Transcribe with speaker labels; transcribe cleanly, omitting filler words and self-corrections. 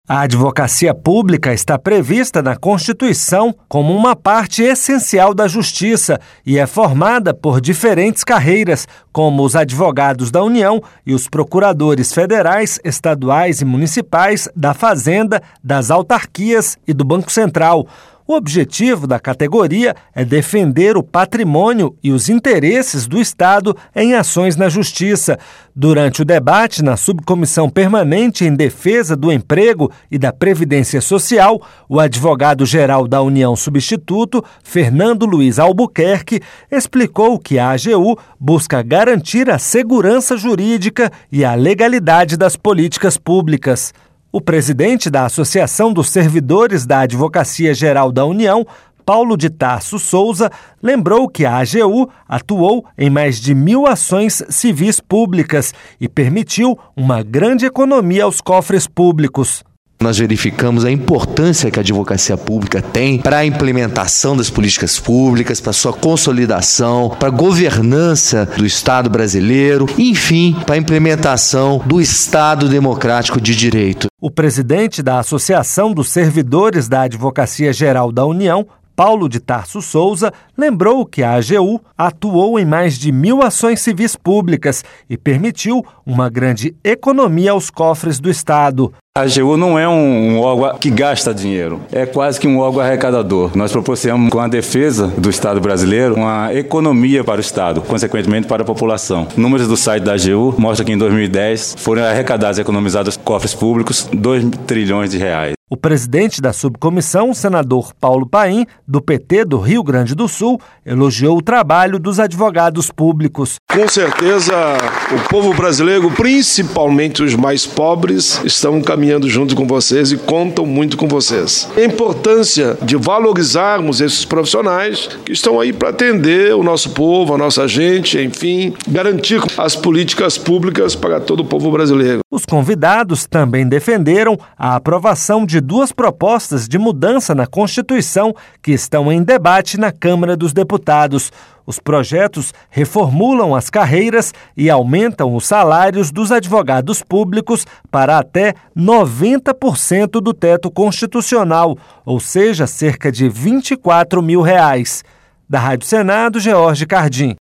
Speaker 1: A advocacia pública está prevista na Constituição como uma parte essencial da justiça e é formada por diferentes carreiras, como os advogados da União e os procuradores federais, estaduais e municipais, da Fazenda, das autarquias e do Banco Central. O objetivo da categoria é defender o patrimônio e os interesses do Estado em ações na Justiça. Durante o debate na Subcomissão Permanente em Defesa do Emprego e da Previdência Social, o advogado-geral da União Substituto, Fernando Luiz Albuquerque, explicou que a AGU busca garantir a segurança jurídica e a legalidade das políticas públicas. O presidente da Associação dos Servidores da Advocacia Geral da União, Paulo de Tarso Souza, lembrou que a AGU atuou em mais de 1.000 ações civis públicas e permitiu uma grande economia aos cofres públicos.
Speaker 2: Nós verificamos a importância que a advocacia pública tem para a implementação das políticas públicas, para a sua consolidação, para a governança do Estado brasileiro, enfim, para a implementação do Estado democrático de direito.
Speaker 1: O presidente da Associação dos Servidores da Advocacia Geral da União, Paulo de Tarso Souza, lembrou que a AGU atuou em mais de 1.000 ações civis públicas e permitiu uma grande economia aos cofres do Estado.
Speaker 3: A AGU não é um órgão que gasta dinheiro, é quase que um órgão arrecadador. Nós proporcionamos, com a defesa do Estado brasileiro, uma economia para o Estado, consequentemente para a população. Números do site da AGU mostram que em 2010 foram arrecadados e economizados cofres públicos 2 trilhões de reais.
Speaker 1: O presidente da subcomissão, o senador Paulo Paim, do PT do Rio Grande do Sul, elogiou o trabalho dos advogados públicos.
Speaker 4: Com certeza, o povo brasileiro, principalmente os mais pobres, estão caminhando junto com vocês e contam muito com vocês. A importância de valorizarmos esses profissionais que estão aí para atender o nosso povo, a nossa gente, enfim, garantir as políticas públicas para todo o povo brasileiro.
Speaker 1: Os convidados também defenderam a aprovação de 2 propostas de mudança na Constituição que estão em debate na Câmara dos Deputados. Os projetos reformulam as carreiras e aumentam os salários dos advogados públicos para até 90% do teto constitucional, ou seja, cerca de R$ 24 mil. Da Rádio Senado, George Cardim.